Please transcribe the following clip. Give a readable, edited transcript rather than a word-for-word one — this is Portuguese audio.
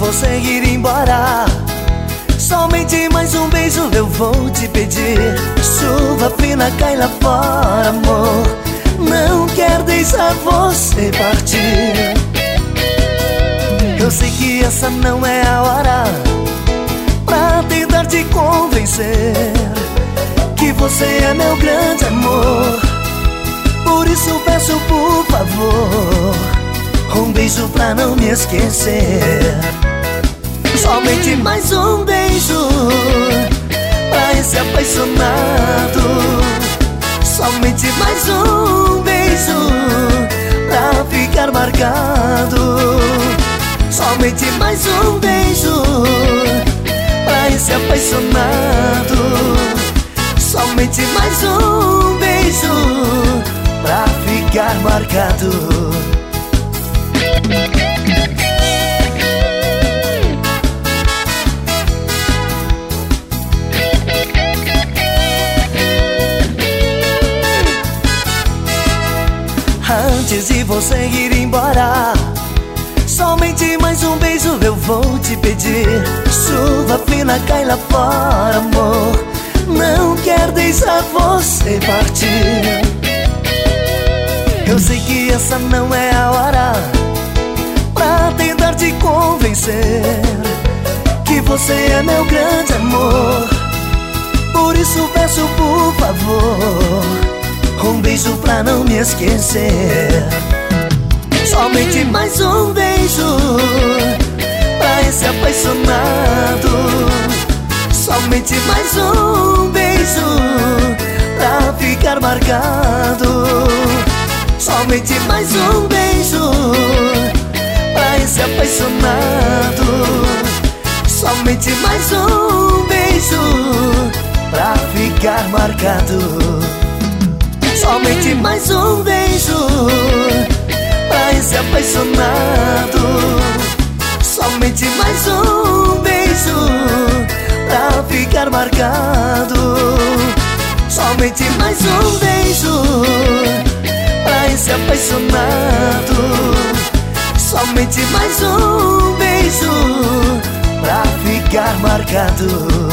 você ir embora. Somente mais um beijo eu vou te pedir. Chuva fina cai lá fora, amor, não quero deixar você partir. Eu sei que essa não é a hora pra tentar te convencer que você é meu grande amor. Por isso peço, por favor, um beijo pra não me esquecer. Somente mais um beijo pra esse apaixonado. Somente mais um beijo pra ficar marcado. Somente mais um beijo pra esse apaixonado. Somente mais um beijo pra ficar marcado. Antes de você ir embora, somente mais um beijo eu vou te pedir. Chuva fina cai lá fora, amor, não quero deixar você partir. Eu sei que essa não é a hora pra tentar te convencer que você é meu grande amor. Por isso peço, por favor, um beijo pra não me esquecer. Somente mais um beijo pra esse apaixonado. Somente mais um beijo pra ficar marcado. Somente mais um beijo pra esse apaixonado. Somente mais um beijo pra ficar marcado. Somente mais um beijo pra esse apaixonado. Somente mais um beijo pra ficar marcado. Somente mais um beijo pra esse apaixonado. Somente mais um beijo pra ficar marcado.